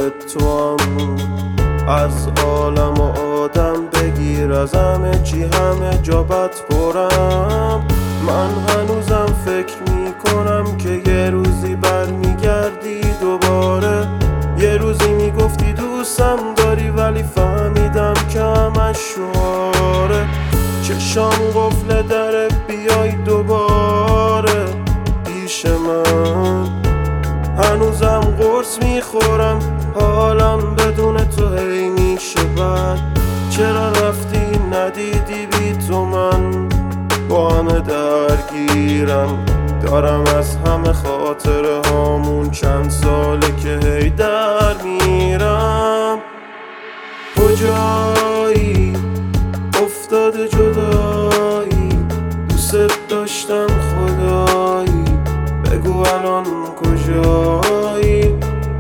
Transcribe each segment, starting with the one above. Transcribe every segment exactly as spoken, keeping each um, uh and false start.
زیر تو هم. از عالم و آدم بگیر، از همه چی همه جا بد پرم. من هنوزم فکر میکنم که یه روزی برمیگردی دوباره. یه روزی میگفتی دوستم داری، ولی فهمیدم که همش شعاره. چشام قفل در بیای دوباره پیش من. هنوزم قرص میخورم، حالم بدون تو هی میشه بد. چرا رفتی ندیدی بی تو من با همه درگیرم. دارم از همه خاطره هامون چند ساله که هی در میرم. کجایی افتاده جدایی، دوست داشتم خدایی، بگو الان کجایی.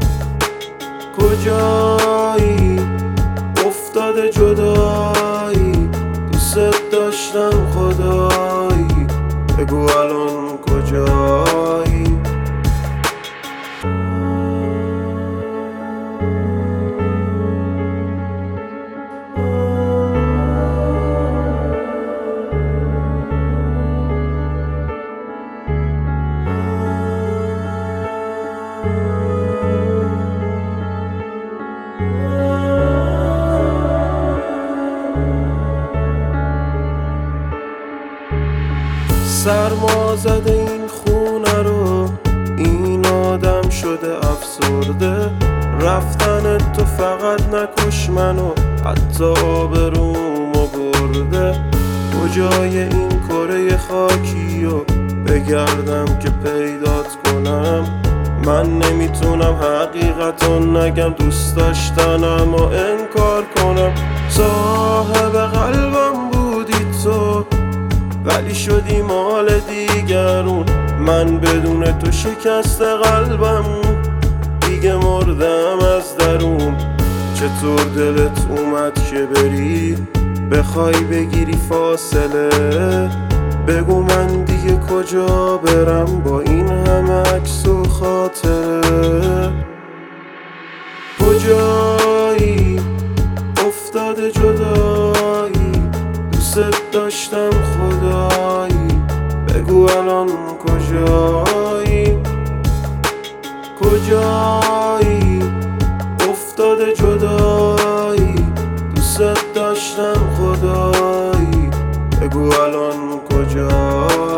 کجایی افتاده جدایی، دوست داشتم خدایی، بگو الان کجایی. سرما زده این خونه رو، این آدم شده افسرده. رفتن تو فقط نکش منو، حتی آبرومو برده. کجای این کره خاکی رو بگردم که پیدات کنم. من نمیتونم حقیقتو نگم، دوست داشتنم و انکار کنم. صاحب قلبم بودی تو، ولی شدی مال دیگرون. من بدون تو شکست قلبم، دیگه مردم از درون. چطور دلت اومد که بری، بخوای بگیری فاصله؟ بگو من دیگه کجا برم با این همه عکس و خاطره. کجایی افتاده جدایی، دوست داشتم خدایی، بگو الان کجایی. کجایی افتاده جدایی، دوست داشتم خدایی، بگو الان کجایی.